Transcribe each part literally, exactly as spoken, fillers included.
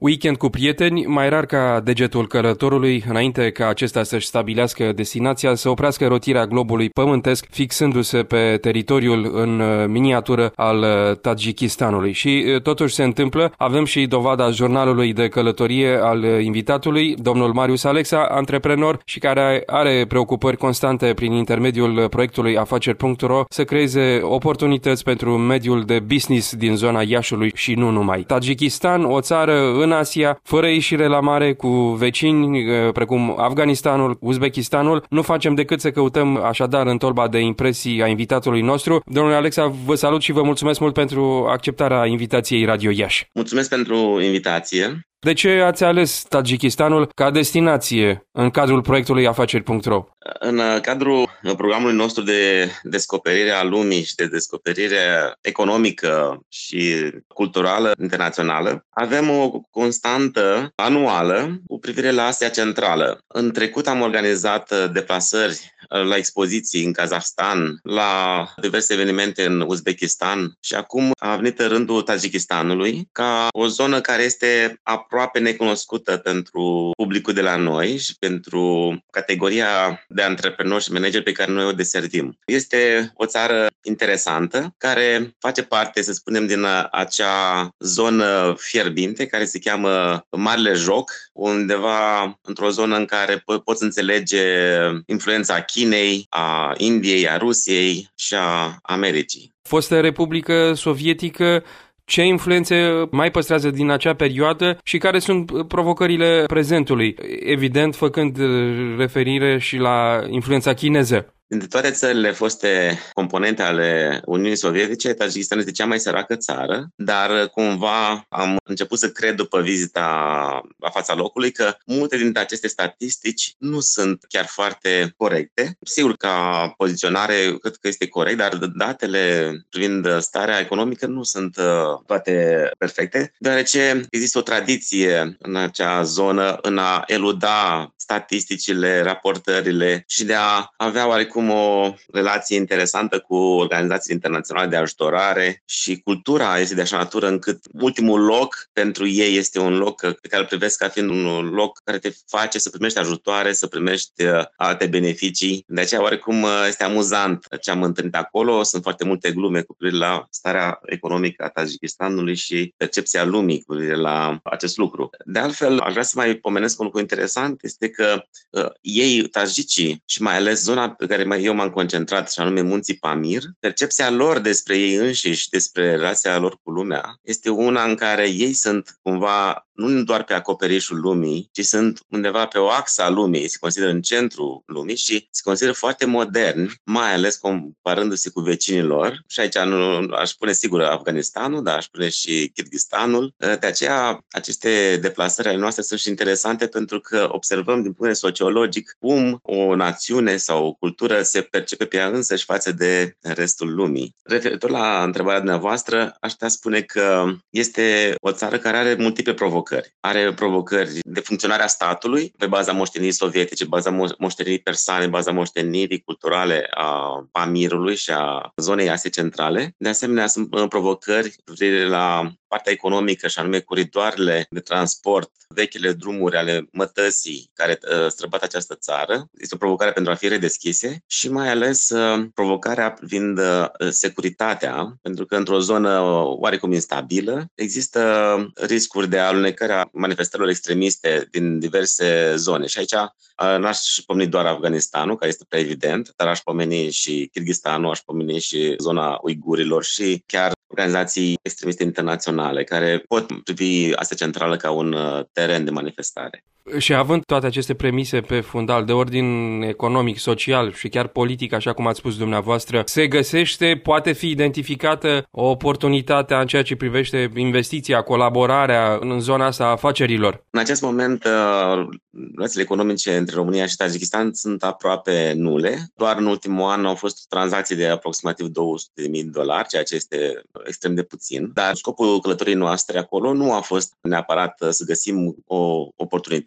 Weekend cu prieteni, mai rar ca degetul călătorului, înainte ca acesta să-și stabilească destinația, să oprească rotirea globului pământesc, fixându-se pe teritoriul în miniatură al Tajikistanului. Și totuși se întâmplă, avem și dovada jurnalului de călătorie al invitatului, domnul Marius Alexa, antreprenor și care are preocupări constante prin intermediul proiectului afaceri punct ro să creeze oportunități pentru mediul de business din zona Iașului și nu numai. Tajikistan, o țară în Asia, fără ieșire la mare, cu vecini precum Afganistanul, Uzbekistanul. Nu facem decât să căutăm așadar în tolba de impresii a invitatului nostru. Domnule Alexa, vă salut și vă mulțumesc mult pentru acceptarea invitației Radio Iași. Mulțumesc pentru invitație. De ce ați ales Tajikistanul ca destinație în cadrul proiectului afaceri punct ro? În cadrul programului nostru de descoperire a lumii și de descoperire economică și culturală internațională, avem o constantă anuală cu privire la Asia Centrală. În trecut am organizat deplasări la expoziții în Kazahstan, la diverse evenimente în Uzbekistan și acum a venit rândul Tajikistanului ca o zonă care este aproape necunoscută pentru publicul de la noi și pentru categoria de antreprenori și manageri pe care noi o deservim. Este o țară interesantă care face parte, să spunem, din acea zonă fierbinte care se cheamă Marele Joc, undeva într-o zonă în care po- poți înțelege influența Chinei, a Indiei, a Rusiei și a Americii. Fostă Republică Sovietică, ce influențe mai păstrează din acea perioadă și care sunt provocările prezentului, evident făcând referire și la influența chineză? Dintre toate țările foste componente ale Uniunii Sovietice, Tajikistan este cea mai săracă țară, dar cumva am început să cred după vizita la fața locului că multe dintre aceste statistici nu sunt chiar foarte corecte. Sigur, ca poziționare, cred că este corect, dar datele privind starea economică nu sunt toate perfecte, deoarece există o tradiție în acea zonă în a eluda statisticile, raportările și de a avea oarecum o relație interesantă cu organizațiile internaționale de ajutorare și cultura este de așa natură încât ultimul loc pentru ei este un loc pe care îl privesc ca fiind un loc care te face să primești ajutoare, să primești alte beneficii. De aceea oarecum este amuzant ce am întâlnit acolo. Sunt foarte multe glume cu privire la starea economică a Tajikistanului și percepția lumii cu privire la acest lucru. De altfel, aș vrea să mai pomenesc un lucru interesant, este că uh, ei, tajicii, și mai ales zona pe care eu m-am concentrat, și anume munții Pamir, percepția lor despre ei înșiși, despre relația lor cu lumea, este una în care ei sunt cumva nu doar pe acoperișul lumii, ci sunt undeva pe o axă a lumii, se consideră în centrul lumii și se consideră foarte moderni, mai ales comparându-se cu vecinii lor. Și aici nu, aș spune sigur Afganistanul, dar aș spune și Kyrgyzstanul. De aceea, aceste deplasări ale noastre sunt și interesante pentru că observăm din punct de vedere sociologic cum o națiune sau o cultură se percepe pe ea însăși față de restul lumii. Referitor la întrebarea dumneavoastră, aș putea spune că este o țară care are multiple provocări. Are provocări de funcționarea statului pe baza moștenirii sovietice, baza moștenirii persane, baza moștenirii culturale a Pamirului și a zonei Asiei Centrale. De asemenea, sunt provocări privire la partea economică, și anume coridoarele de transport, vechile drumuri ale mătăsii care uh, străbat această țară. Este o provocare pentru a fi redeschise și mai ales uh, provocarea privind uh, securitatea, pentru că într-o zonă oarecum instabilă există riscuri de alunecare a manifestărilor extremiste din diverse zone. Și aici uh, n-aș pomeni doar Afganistanul, care este prea evident, dar aș pomeni și Kyrgyzstanul, aș pomeni și zona uigurilor și chiar organizații extremiste internaționale care pot privi Asia Centrală ca un teren de manifestare. Și având toate aceste premise pe fundal de ordin economic, social și chiar politic, așa cum ați spus dumneavoastră, se găsește, poate fi identificată o oportunitate în ceea ce privește investiția, colaborarea în zona asta a afacerilor? În acest moment, relațiile economice între România și Tajikistan sunt aproape nule. Doar în ultimul an au fost tranzacții de aproximativ două sute de mii de dolari, ceea ce este extrem de puțin. Dar scopul călătoriei noastre acolo nu a fost neapărat să găsim o oportunitate,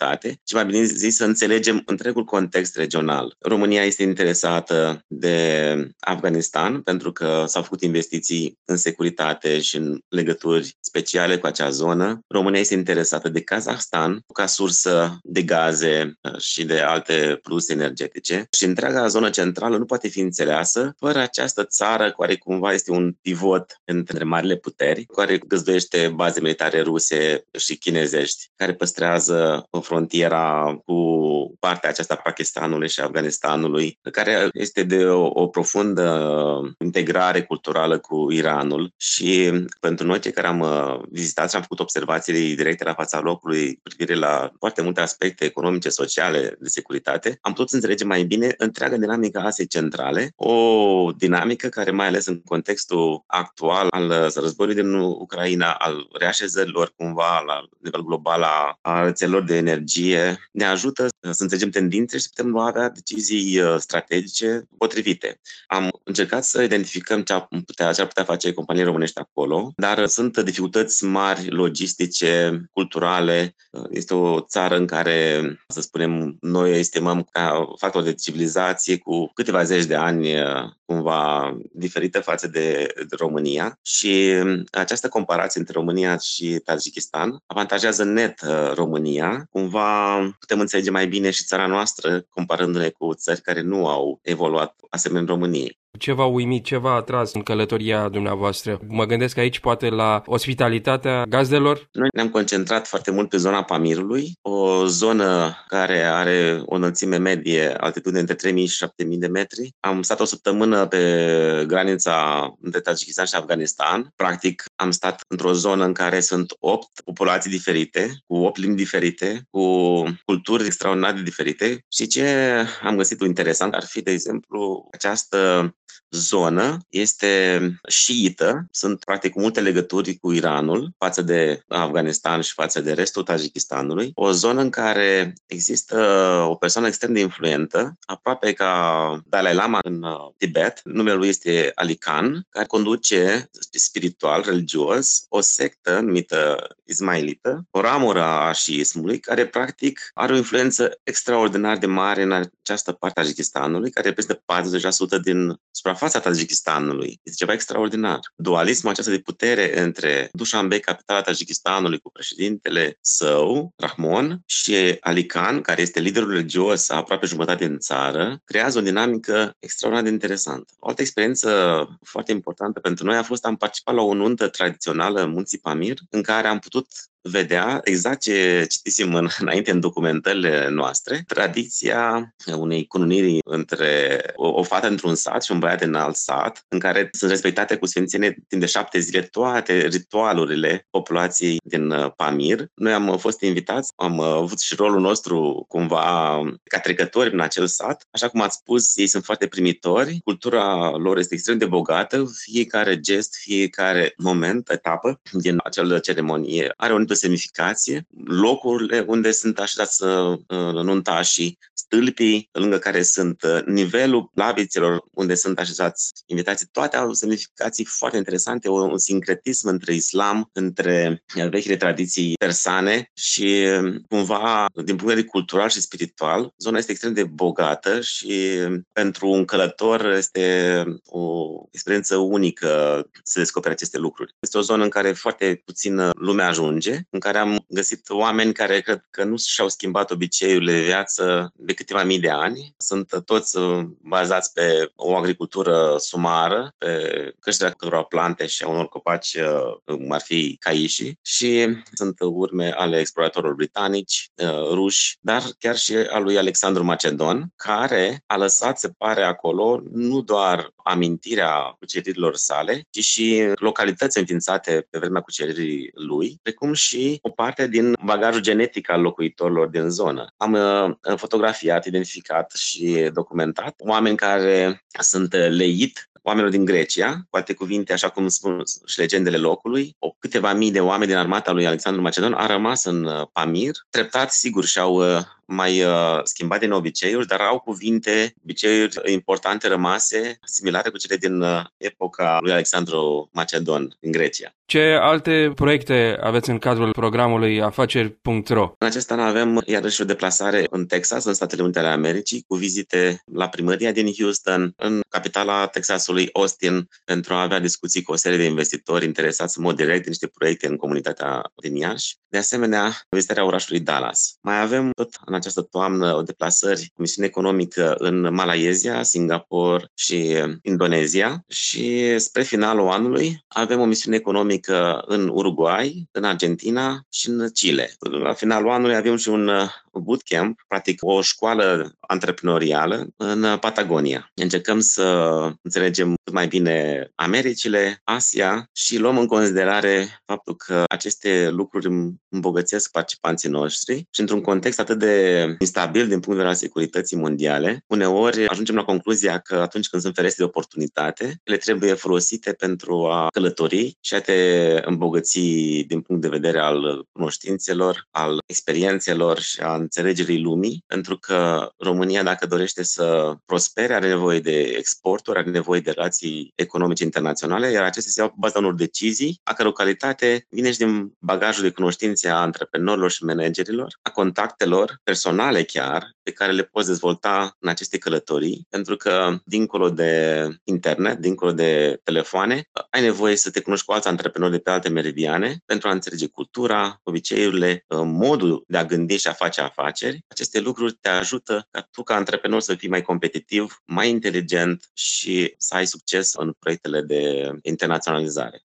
securitate, ci mai bine zis să înțelegem întregul context regional. România este interesată de Afganistan pentru că s-au făcut investiții în securitate și în legături speciale cu acea zonă. România este interesată de Kazahstan ca sursă de gaze și de alte plus energetice și întreaga zonă centrală nu poate fi înțeleasă fără această țară care cumva este un pivot între marile puteri, care găzduiește baze militare ruse și chinezești, care păstrează frontiera cu partea aceasta Pakistanului și Afganistanului, care este de o, o profundă integrare culturală cu Iranul și pentru noi cei care am vizitat și am făcut observații directe la fața locului cu privire la foarte multe aspecte economice, sociale, de securitate, am putut înțelege mai bine întreaga dinamică a Asiei Centrale, o dinamică care, mai ales în contextul actual al războiului din Ucraina, al reașezărilor cumva la nivel global a, a rețelelor de energie, ne ajută să înțelegem tendințe și să putem lua avea decizii strategice potrivite. Am încercat să identificăm ce ar putea, ce ar putea face companiile românești acolo, dar sunt dificultăți mari logistice, culturale. Este o țară în care, să spunem, noi estimăm ca factor de civilizație cu câteva zeci de ani cumva diferită față de, de România și această comparație între România și Tajikistan avantajează net România. Cumva putem înțelege mai bine și țara noastră comparându-ne cu țări care nu au evoluat asemenea României. Ce v-a uimit, ce v-a atras în călătoria dumneavoastră? Mă gândesc aici poate la ospitalitatea gazdelor? Noi ne-am concentrat foarte mult pe zona Pamirului, o zonă care are o înălțime medie, altitudine între trei mii și șapte mii de metri. Am stat o săptămână pe granița între Tajikistan și Afganistan. Practic am stat într-o zonă în care sunt opt populații diferite, cu opt limbi diferite, cu culturi extraordinar de diferite și ce am găsit interesant ar fi, de exemplu, această zonă este șiită, sunt practic multe legături cu Iranul față de Afganistan și față de restul Tajikistanului, o zonă în care există o persoană extrem de influentă, aproape ca Dalai Lama în Tibet, numele lui este Ali Khan, care conduce spiritual, religios, o sectă numită ismailită, o ramură a șiismului, care practic are o influență extraordinar de mare în această parte a Tajikistanului, care reprezintă patruzeci la sută din suprafața Tajikistanului. Este ceva extraordinar. Dualismul acesta de putere între Dushanbe, capitala Tajikistanului, cu președintele său, Rahmon, și Ali Khan, care este liderul religios aproape jumătate din țară, creează o dinamică extraordinar de interesantă. O altă experiență foarte importantă pentru noi a fost am participat la o nuntă tradițională în Munții Pamir, în care am putut vedea exact ce citisem în, înainte în documentările noastre, tradiția unei cununiri între o, o fată într-un sat și un băiat din alt sat, în care sunt respectate cu sfințenie timp de șapte zile toate ritualurile populației din Pamir. Noi am fost invitați, am avut și rolul nostru cumva ca trecători în acel sat. Așa cum ați spus, ei sunt foarte primitori, cultura lor este extrem de bogată, fiecare gest, fiecare moment, etapă din acel ceremonie are o semnificație, locurile unde sunt așezați uh, nuntașii, stâlpii lângă care sunt uh, nivelul lavițelor unde sunt așezați invitații, toate au semnificații foarte interesante, un, un sincretism între islam, între vechile tradiții persane și cumva, din punct de vedere cultural și spiritual, zona este extrem de bogată și pentru un călător este o experiență unică să descoperi aceste lucruri. Este o zonă în care foarte puțin lume ajunge, în care am găsit oameni care cred că nu și-au schimbat obiceiurile de viață de câteva mii de ani. Sunt toți bazați pe o agricultură sumară, pe creșterea câtorva plante și a unor copaci, cum ar fi caișii, și sunt urme ale exploratorilor britanici, ruși, dar chiar și al lui Alexandru Macedon, care a lăsat, se pare, acolo nu doar amintirea cuceririlor sale, ci și localități înființate pe vremea cuceririi lui, precum și o parte din bagajul genetic al locuitorilor din zonă. Am uh, fotografiat, identificat și documentat oameni care sunt leit, oamenilor din Grecia, cu alte cuvinte, așa cum spun și legendele locului, o câteva mii de oameni din armata lui Alexandru Macedon a rămas în Pamir. Treptat, sigur, și-au mai uh, schimbat din obiceiuri, dar au cuvinte, obiceiuri importante rămase, similare cu cele din uh, epoca lui Alexandru Macedon, din Grecia. Ce alte proiecte aveți în cadrul programului afaceri punct ro? În acest an avem iarăși o deplasare în Texas, în Statele Unite ale Americii, cu vizite la primăria din Houston, în capitala Texasului, Austin, pentru a avea discuții cu o serie de investitori interesați în mod direct de niște proiecte în comunitatea din Iași. De asemenea, vizitarea orașului Dallas. Mai avem tot în această toamnă o deplasări cu misiune economică în Malaysia, Singapore și Indonezia și spre finalul anului avem o misiune economică în Uruguay, în Argentina și în Chile. La finalul anului avem și un bootcamp, practic o școală antreprenorială în Patagonia. Încercăm să înțelegem cât mai bine Americile, Asia și luăm în considerare faptul că aceste lucruri îmbogățesc participanții noștri și într-un context atât de instabil din punct de vedere al securității mondiale, uneori ajungem la concluzia că atunci când sunt ferestre de oportunitate, ele trebuie folosite pentru a călători și a te îmbogăți din punct de vedere al cunoștințelor, al experiențelor și a înțelegerii lumii, pentru că România, dacă dorește să prospere, are nevoie de exporturi, are nevoie de relații economice internaționale, iar acestea se iau pe baza unor decizii, a căror calitate vine și din bagajul de cunoștințe a antreprenorilor și managerilor, a contactelor personale chiar, pe care le poți dezvolta în aceste călătorii, pentru că, dincolo de internet, dincolo de telefoane, ai nevoie să te cunoști cu alți antreprenori de pe alte meridiane pentru a înțelege cultura, obiceiurile, modul de a gândi și a face afaceri. Aceste lucruri te ajută ca tu, ca antreprenor, să fii mai competitiv, mai inteligent și să ai succes în proiectele de internaționalizare.